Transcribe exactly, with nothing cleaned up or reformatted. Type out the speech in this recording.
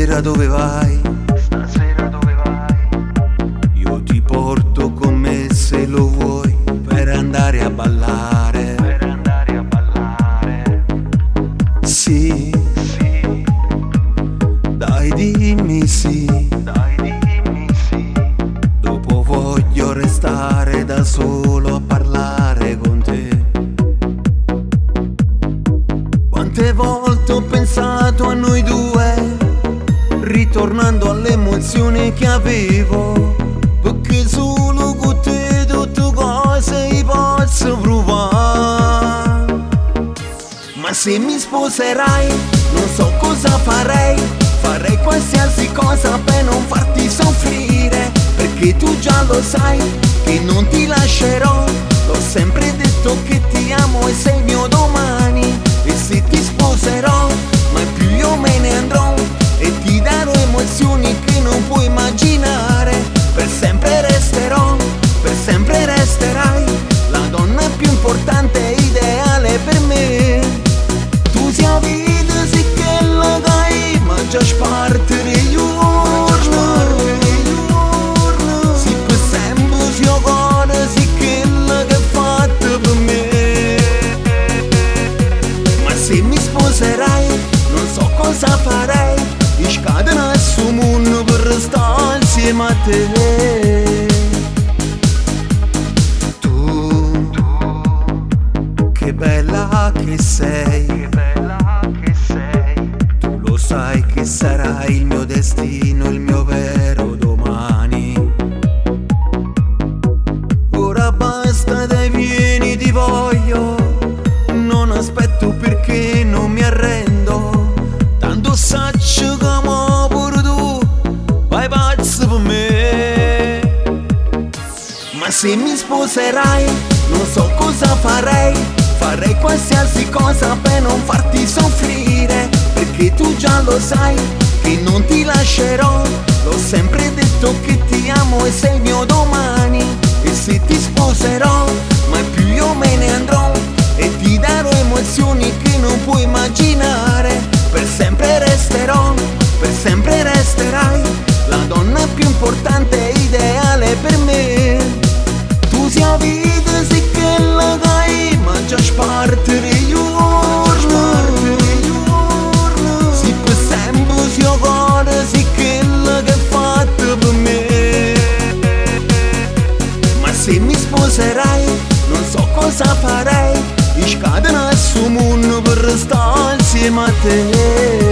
Stasera dove vai? Stasera dove vai? Io ti porto con me se lo vuoi, per andare a ballare. Per andare a ballare. Sì, Sì, dai dimmi sì. dai dimmi sì. Dopo voglio restare da solo a parlare con te. Quante volte ho pensato a noi due, ritornando alle emozioni che avevo, perché solo con te tutte cose posso provare. Ma se mi sposerai non so cosa farei, farei qualsiasi cosa per non farti soffrire, perché tu già lo sai che non ti lascerò. L'ho sempre detto che ti amo e sei mio domani, e se ti sposerò mai più io me ne andrò, e ti darò emozioni che non puoi immaginare. Per sempre resterò, per sempre resterai la donna più importante e ideale per me. Tu sia vita sì che la dai, ma già spartere giorno. Si per sempre sia cuore sì che la che hai fatto per me. Ma se mi sposerai non so cosa farei, scadere su mondo per restare insieme a te. Tu, che bella che sei, Che bella che sei. tu lo sai che sarai il mio destino, il mio vero domani. Ora basta, dai vieni ti voglio, non aspetto perché non mi arrendo, tanto saccio che mo pure tu vai pazzo per me. Ma se mi sposerai non so cosa farei, farei qualsiasi cosa per non farti soffrire, perché tu già lo sai che non ti lascerò. L'ho sempre detto che ti amo e sei mio domani, e se ti sposerò mai più io me ne andrò, e ti darò emozioni che non puoi immaginare. Per sempre resterò, per sempre resterai la donna più importante e ideale per me. Tu sia vita sì che la dai, ma già spartere giorno. Si per sempre sia cuore sì che la che hai fatto per me. Ma se mi sposerai non so cosa farei, scadere su mondo per restare insieme a te.